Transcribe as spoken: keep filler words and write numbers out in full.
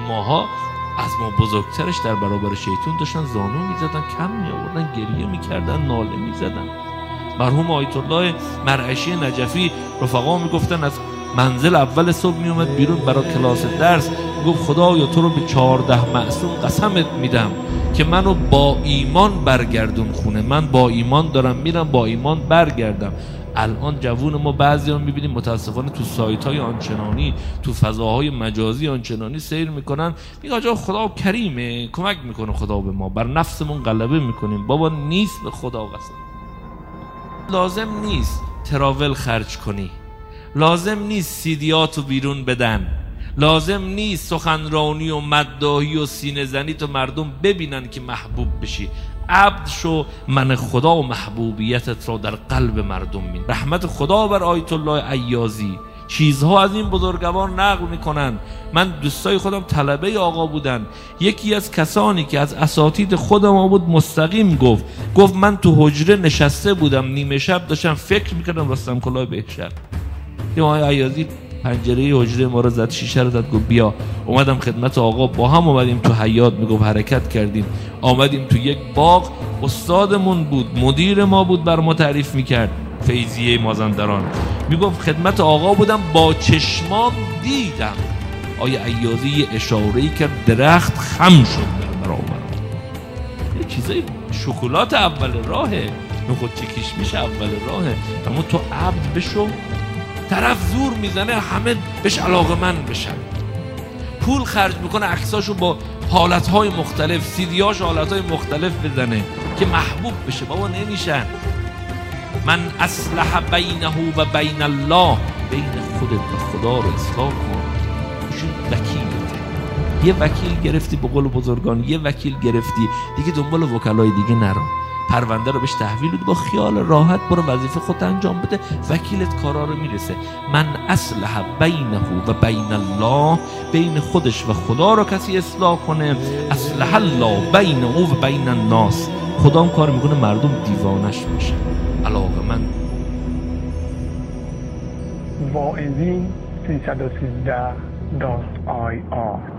ماها از ما بزرگترش در برابر شیطان داشتن زانو میزدن، کم میآوردن، گریه میکردن، ناله میزدن. مرحوم آیت الله مرعشی نجفی رفقا میگفتن از منزل اول صبح میومد بیرون برای کلاس درس، گفت خدایا تو رو به چهارده معصوم قسمت میدم که منو با ایمان برگردون خونه، من با ایمان دارم میرم، با ایمان برگردم. الان جوون ما بعضیان میبینیم متاسفانه تو سایت های آنچنانی، تو فضاهای مجازی آنچنانی سیر میکنن، میگه آجا خدا کریمه، کمک میکنه خدا به ما، بر نفسمون غلبه میکنیم. بابا نیست، به خدا قسم. لازم نیست تراول خرج کنی، لازم نیست سیدیاتو بیرون بدن، لازم نیست سخنرانی و مداحی و سینه زنی تو مردم ببینن که محبوب بشی. عبد شو، من خدا و محبوبیتت را در قلب مردم بین. رحمت خدا بر آیت الله عیاضی. چیزها از این بزرگوار نقل میکنن. من دوستای خودم طلبه آقا بودن، یکی از کسانی که از اساتید خودم بود مستقیم گفت گفت من تو حجره نشسته بودم، نیمه شب داشتم فکر میکردم رستم کلاه بهشت. یه آقای عیاضی پنجره حجره ما رو زد، شیشه رو زد، گفت بیا. اومدم خدمت آقا، با هم اومدیم تو حیاط، میگفت حرکت کردیم، آمدیم تو یک باغ، استادمون بود، مدیر ما بود، بر ما تعریف میکرد، فیضیه مازندران. میگفت خدمت آقا بودم، با چشمام دیدم آیا عیاضی یه اشاره‌ای کرد، درخت خم شد در برابرم. یه چیزای شکلات اول راهه، نخود چکیش میشه اول راهه. اما تو عبد بشو، طرف زور میزنه همه بهش علاقه من بشن، پول خرج میکنه عکساشو با حالتهای مختلف، سیدیاش حالتهای مختلف بزنه که محبوب بشه. بابا نمیشن. من اصلح بینه و بین الله، بین خودت و خدا رو اصلاح کن. بشین وکیلته. یه وکیل گرفتی، به قول بزرگان یه وکیل گرفتی دیگه، دنبال وکلای دیگه نرو، پرونده رو بهش تحویل بده، با خیال راحت برو وظیفه خودت انجام بده، وکیلت کارا رو میرسه. من اصلح بینه و بین الله، بین خودش و خدا رو کسی اصلاح کنه، اصلح الله بینه و بین الناس، خدا هم کار میکنه مردم دیوانش میشه. علاقه من واعظین سیصد و سیزده دات آی آر